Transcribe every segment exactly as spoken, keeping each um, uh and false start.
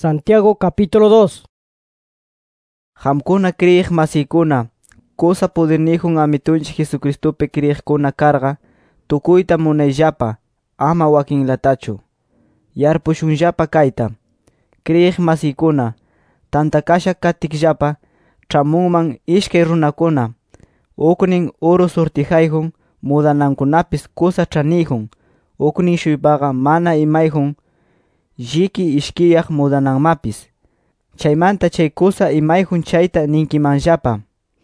Santiago capítulo dos. Hamkuna krieg masikuna, cosa podernihun amitunch Jesucristope krieg kuna carga, tukuita munayjapa, ama wakin latachu. Yarpushunjapa kaita. Krieg masikuna, tantakasha katikjapa, tramunman ishkay runakuna, uknin oro sortijayjun, mudanankunapis cosa tranijun, uknin shuypaga mana imayjun, jiki ishkiyaq mudananmapis. Chaymanta chay cosa imayjun chayta ninkimanjapa.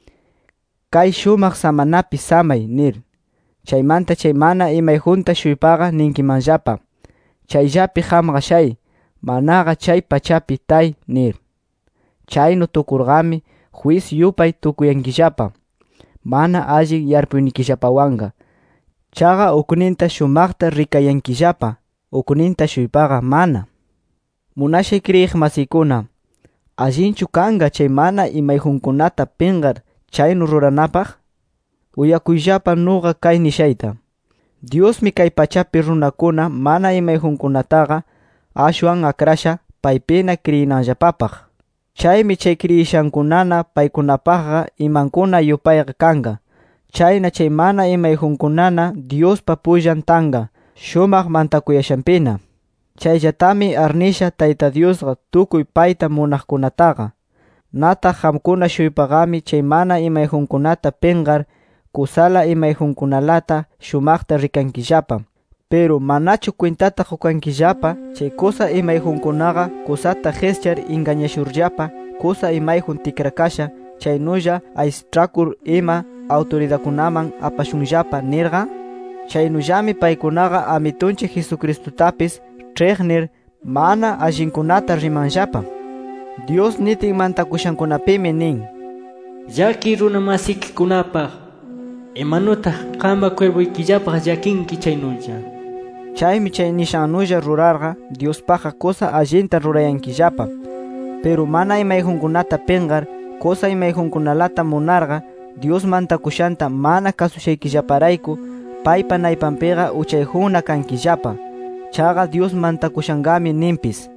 Kay shumaq samanapi samay nir. Chaymanta chay mana imayjunta shuypaga ninkimanjapa. Chayllapi hamqa shay, managa chay pachapi tay nir. Chaynu tukurgami juiz yupay tukuyankillapa. Mana alli yarpuynikillapawanga. Chaga ukninta shumaqta rikayankillapa, ukninta shuypaga mana. Munashay krieg masikuna, allinchu kanga chay mana imayjunkunata pingar chaynu ruranapaq? Uyakuyllapa nuqa kay nishayta. Diosmi kay pachapi runakuna mana imayjunkunataqa ashwan akrasha paypina kriyinanllapapaq. Chaymi chay kriyishankunana paykunapaqqa imankuna yupayqa kanga. Chayna chay mana imayjunkunana Diospa pullan tanga, shumaq mantakuyashampina. Chayllatami arnisha Tayta Diosqa tukuy payta munaqkunataqa. Nata hamkuna shuypaqami chay mana imayjunkunata pingar kusala imayjunkunalata shumaqta rikankillapa. Pero manachu cuentata hukankillapa chay cosa imayjunkunaqa kusata geschar engañashurllapa cosa imayjun tikrakasha chaynulla aistrakur ima autoridakunaman apashunllapa nirqa? Chaynullami paykunaqa amitunchik Jesucristotapis tregnir mana allinkunata rimanllapa. Dios nitin mantakushankunapimi nin: Yaki runa masikikunapaq imanutaq qamba cuervoykillapaq yakinki chaynulla. Chaymi chay nishannulla rurarqa Diospaqa cosa allinta rurayankillapa. Pero mana imayjunkunata pingar cosa imayjunkunalata munarqa Dios mantakushanta mana kasusaykillaparayku paypa naypanpiqa uchayjunna kankillapa. Chaga Dios mantakushangami nimpis: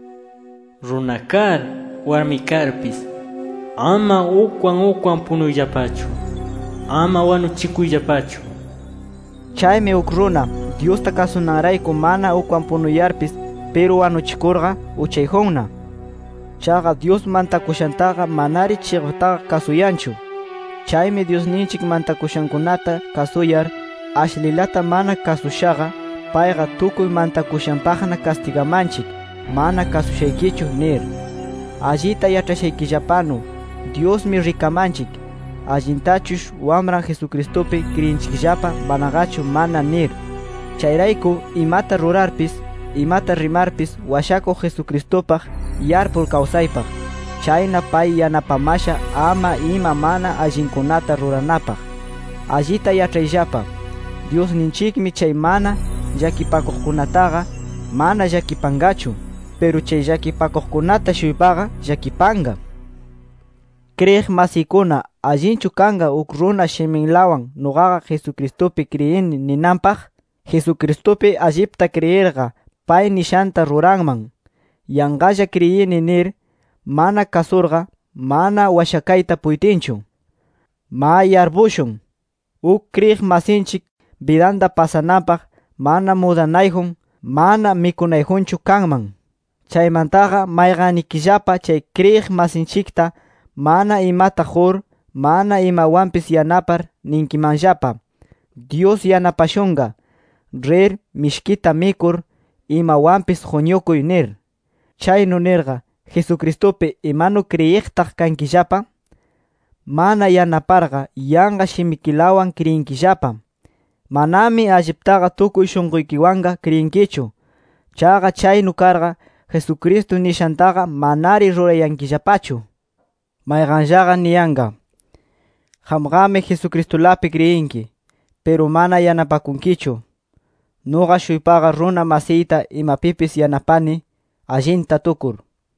Runakar warmikarpis ama ukwan ukwan punuyllapachu, ama wanuchikuyllapachu. Chaymi uk runa Diosta kasunanrayku mana ukwan punuyarpis pero wanuchikurqa uchayjunna. Chaga Dios mantakushantaqa manari chiqtaqa kasuyanchu. Chaymi Diosninchik mantakushankunata kasuyar ashlilata mana kasushaqa payqa tukuy mantakushanpaqna castigamanchik mana kasushaykichu nir. Allita yachashaykillapanu Diosmi rikamanchik, allintachush wamran Jesucristopi kriyinchikllapa managachu mana nir. Chayrayku imata rurarpis, imata rimarpis washakuq Jesucristopaq yarpur kawsaypaq. Chayna pay yanapamasha ama ima mana allinkunata ruranapaq. Allita yachayllapa, Diosninchikmi chay mana llakipakuqkunataqa mana llakipangachu, pero chay llakipakuqkunata shuypaqa llakipanga. Krieg masikuna, allinchu kanga uk runa shiminlawan nuqaqa Jesucristopi kriyini ninanpaq? Jesucristopi allipta kriyirqa pay nishanta ruranman. Yanqalla kriyini nir mana kasurqa mana washakayta puytinchu. Ma yarpushun, uk krieg masinchik vidanda pasanapaq mana mudanayjun, mana mikunayjunchu kanman. Chaymantaqa mayqanikillapa chay krieg masinchikta mana imata hur, mana imawanpis yanapar ninkimanllapa: Dios yanapashunga, rir mishkita mikur, imawanpis huñukuy nir. Chaynu nirqa Jesucristopi imanu kriyiqtaq kankillapa? Mana yanaparqa yanqa shimikilawan kriyinkillapa. Manami alliptaqa tukuy shunquykiwanga kriyinkichu. Chaga chaynu karqa Jesucristo nishantaqa manari rurayankillapachu. Mayqanllaqa niyanqa: Hamqami Jesucristolapi kriyinki, pero mana yanapakunkichu. Nuqa shuypaqa runa masiyta imapipis yanapani allinta tukur.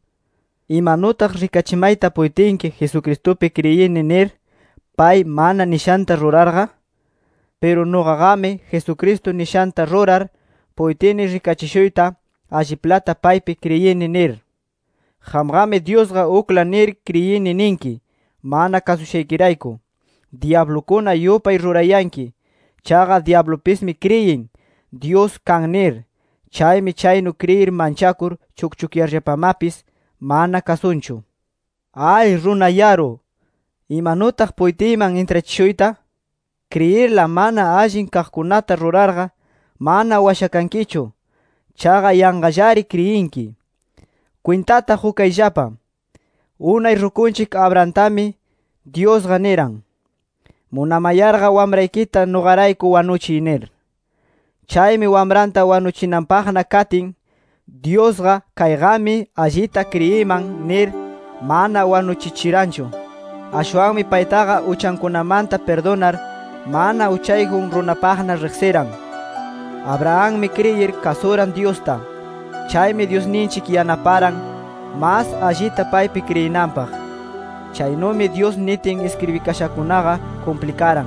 Imanutaq rikachimayta puytinki Jesucristopi kriyini nir pay mana nishanta rurarqa? Pero nuqaqami Jesucristo nishanta rurar puytini rikachishuyta alliplata paypi kriyini nir. Hamgame Diosga ukla nir criyini ninki, mana kasushaykireiko. Diablokuna yupay rurayanki, chaga diablopismi criyin, Dios kan nir. Chaymi chaynu criyir manchakur chukchukyarllapamapis mana kasunchu. Ay runa yaro, imanutaq puytiman intrachishuyta? Criyirla mana allin kaqkunata rurarga mana washakankichu, chaga yanqallari criyinki. Cuintata hukayllapa, unay rukunchik Abrahamtami Diosqa niran, munamayarqa wamraykita nuqarayku wanuchiy nir. Chaymi wamranta wanuchinanpaqna katin, Diosqa kayqami allita criyiman nir mana wanuchichiranchu. Ashwanmi paytaqa uchankunamanta perdonar mana uchayjun runapaqna riqsiran. Abrahammi criyir kasuran Diosta. Chaymi Diosninchik yanaparan mas allita paypi criyinanpaq. Chaynumi Dios nitin escribikashakunaqa complicaran.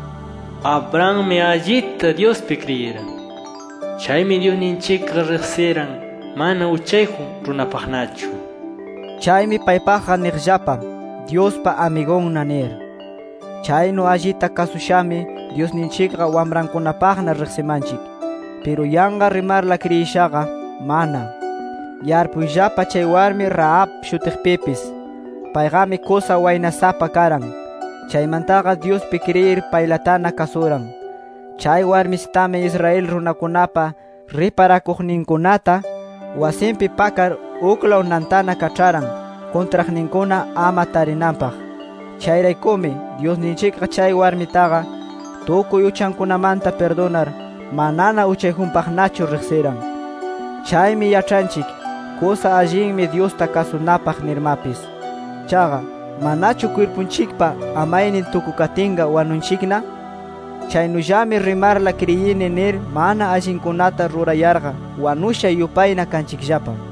Abraham me allita Diospi criyera. Chaymi Diosninchikqa riqsiran mana uchayjun runapaqnachu. Chaymi paypaqa niqllapa Diospa amigonna nir. Chaynu allita kasushami Diosninchikqa wamrankunapaqna riqsimanchik. Pero yanqa rimarla criyishaqa mana. Yarpuyllapa chay warmi Rahab shutiqpipis. Payqami kusa waynasapa karan. Chaymantaqa Diospi criyir paylatana kasuran. Chay warmisitami Israel runakunapa riparakuqninkunata wasinpi pakar uklaw nantana kacharan kontraqninkuna ama tarinanpaq. Chayraykumi Diosninchikqa chay warmitaqa tukuy uchankunamanta perdonar manana uchayjunpaqnachu riqsiran. Chaymi yachanchik kusa allinmi Diosta kasunapaq nirmapis. Chaga manachu cuerpunchikpa amaynin tukukatinga wanunchikna? Chaynullami rimarla criyini nir mana allinkunata rurayarqa wanusha yupayna kanchikllapa.